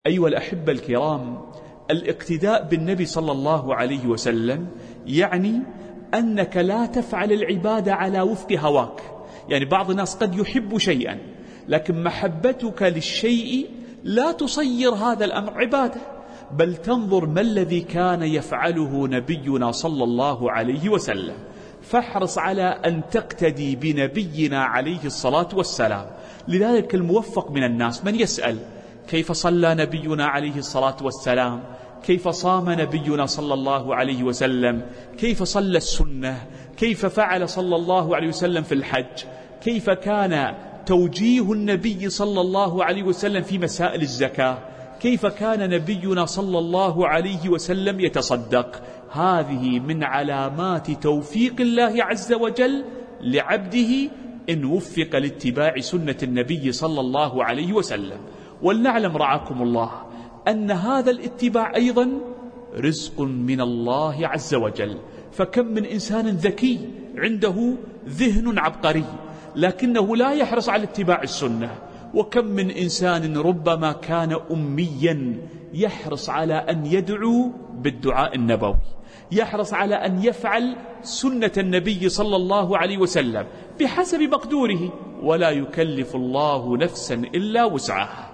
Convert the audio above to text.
أيها الأحبة الكرام، الاقتداء بالنبي صلى الله عليه وسلم يعني أنك لا تفعل العبادة على وفق هواك. يعني بعض الناس قد يحب شيئا، لكن محبتك للشيء لا تصير هذا الأمر عبادة، بل تنظر ما الذي كان يفعله نبينا صلى الله عليه وسلم، فاحرص على أن تقتدي بنبينا عليه الصلاة والسلام. لذلك الموفق من الناس من يسأل كيف صلى نبينا عليه الصلاة والسلام، كيف صام نبينا صلى الله عليه وسلم، كيف صلى السنة، كيف فعل صلى الله عليه وسلم في الحج، كيف كان توجيه النبي صلى الله عليه وسلم في مسائل الزكاة، كيف كان نبينا صلى الله عليه وسلم يتصدق. هذه من علامات توفيق الله عز وجل لعبده إن وفق لاتباع سنة النبي صلى الله عليه وسلم. ولنعلم رعاكم الله أن هذا الاتباع أيضا رزق من الله عز وجل. فكم من إنسان ذكي عنده ذهن عبقري لكنه لا يحرص على اتباع السنة، وكم من إنسان ربما كان أميا يحرص على أن يدعو بالدعاء النبوي، يحرص على أن يفعل سنة النبي صلى الله عليه وسلم بحسب مقدوره، ولا يكلف الله نفسا إلا وسعها.